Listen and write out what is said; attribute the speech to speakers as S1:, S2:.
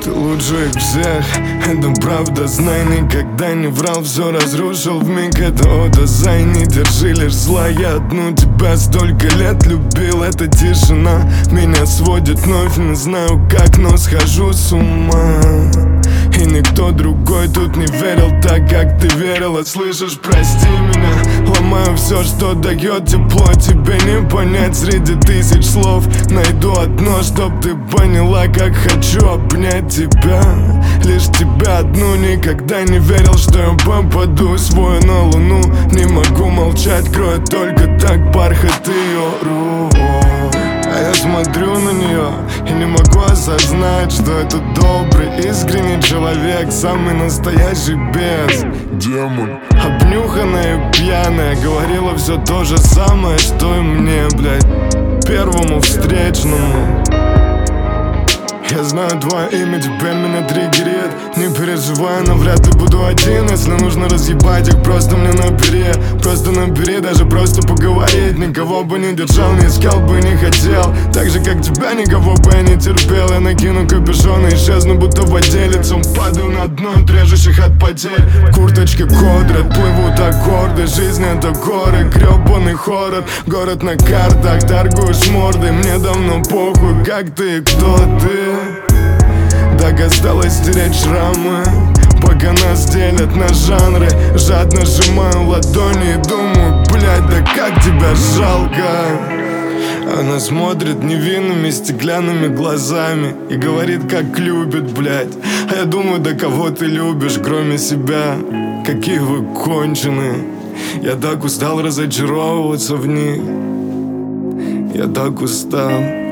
S1: Ты лучше их всех, это правда, знай. Никогда не врал, все разрушил вмиг. Это Одазай, не держи лишь зла. Я одну тебя столько лет любил. Эта тишина меня сводит вновь. Не знаю как, но схожу с ума. И никто другой тут не верил так, как ты верила. Слышишь, прости меня, ломаю все, что дает тепло. Тебе не понять среди тысяч слов. Найду одно, чтоб ты поняла, как хочу обнять тебя. Лишь тебя одну, никогда не верил, что я попаду свою на луну. Не могу молчать, кроет только так бархат ее рук. А я смотрю на нее и не могу осознать, что это добрый, искренний человек, самый настоящий бес.
S2: Демон.
S1: Обнюханная и пьяная, говорила все то же самое, что и мне, блядь, первому встречному. Я знаю твое имя, теперь меня триггерит. Не переживай, но вряд ли буду один. Если нужно разъебать их, просто мне набери. Просто набери, даже просто поговорить. Никого бы не держал, не искал бы, не хотел. Так же, как тебя, никого бы я не терпел. Я накину капюшон и исчезну, будто владелец. Падаю на дно, трежущих от потерь. В курточке кодры, плывут аккорды. Жизнь это горы, гребаный хоррор. Город на картах, торгуешь мордой. Мне давно похуй, как ты и кто ты. Так осталось стереть шрамы, пока нас делят на жанры. Жадно сжимаю ладони и думаю, блядь, да как тебя жалко. Она смотрит невинными стеклянными глазами и говорит, как любит, блядь. А я думаю, да кого ты любишь, кроме себя? Какие вы конченые. Я так устал разочаровываться в них. Я так устал.